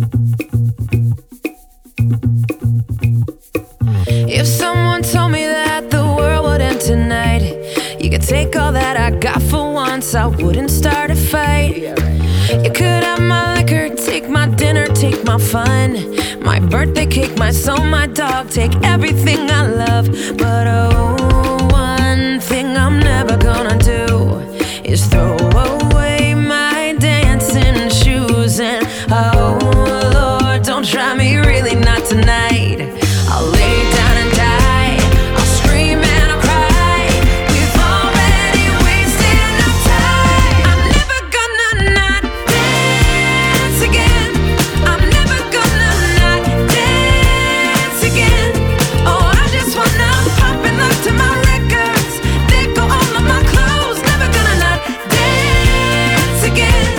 If someone told me that the world would end tonight, you could take all that I got for once, I wouldn't start a fight. You could have my liquor, take my dinner, take my fun, my birthday cake, my soul, my dog, take everything I love. But oh, one thing I'm never gonna do is throw away my dancing shoes. And oh Lord, don't try me, really not tonight. I'll lay down and die, I'll scream and I'll cry. We've already wasted enough time. I'm never gonna not dance again. I'm never gonna not dance again. Oh, I just wanna pop and look to my records, let go all of my clothes. Never gonna not dance again.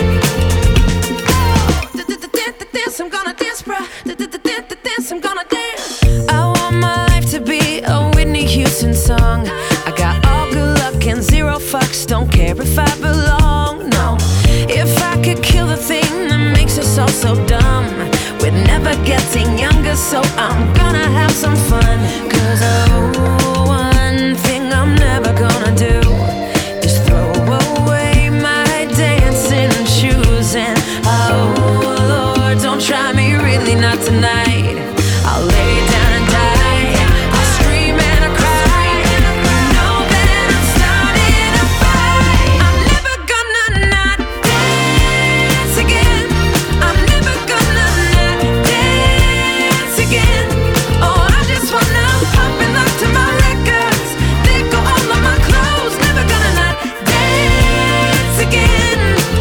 Dance, I'm gonna dance, bruh. Dance, I'm gonna dance. I want my life to be a Whitney Houston song. I got all good luck and zero fucks, don't care if I belong, no. If I could kill the thing that makes us all so dumb, we're never getting younger, so I'm gonna have some fun. Cause oh, one thing I'm never gonna do is throw away my dancing shoes. And oh Lord, don't try me, really not tonight. I'll lay down and die, I'll scream and I'll cry. You know that I'm starting a fight. I'm never gonna not dance again. I'm never gonna not dance again. Oh, I just wanna pop and look to my records, let go all of my clothes. Never gonna not dance again.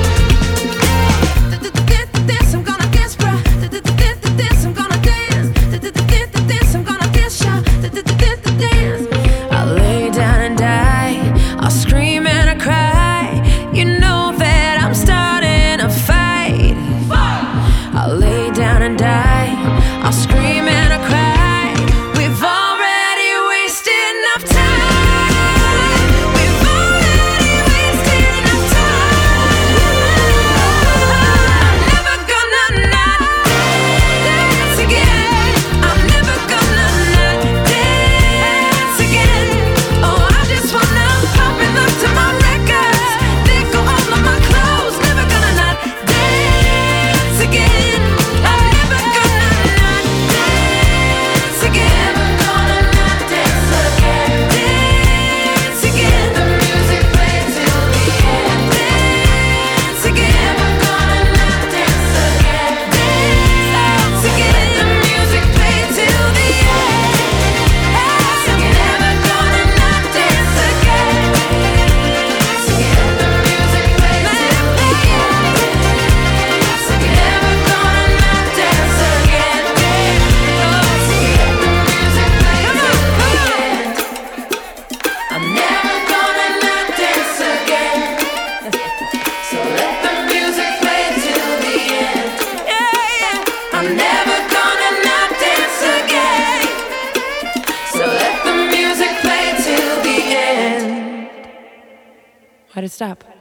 Dance, I'm gonna dance, bruh. Dance, I'm gonna dance. Dance, I'm gonna dance, y'all. Dance. I'll lay down and die, I'll scream and I cry. You know that I'm starting a fight. I'll lay down and die, I'll scream and I cry. We've already wasted enough time. We've already wasted enough time. I'm never gonna not dance again. I'm never gonna not dance again. Oh, I just wanna pop and look to my records, let go all of my clothes. Never gonna not dance again. I'm never gonna not dance again. Never gonna not dance again. Dance again. The music plays till the end. Dance again. Never gonna not dance again. Dance again. The music plays till the end. Dance again. Never gonna not dance again. Dance again. The music plays till the end. Dance again. Never gonna not dance again. Dance again. The music plays till the end. I'm never gonna not dance again. So let the music play till the end. I'm never gonna not dance again. So let the music play till the end. Why'd it stop?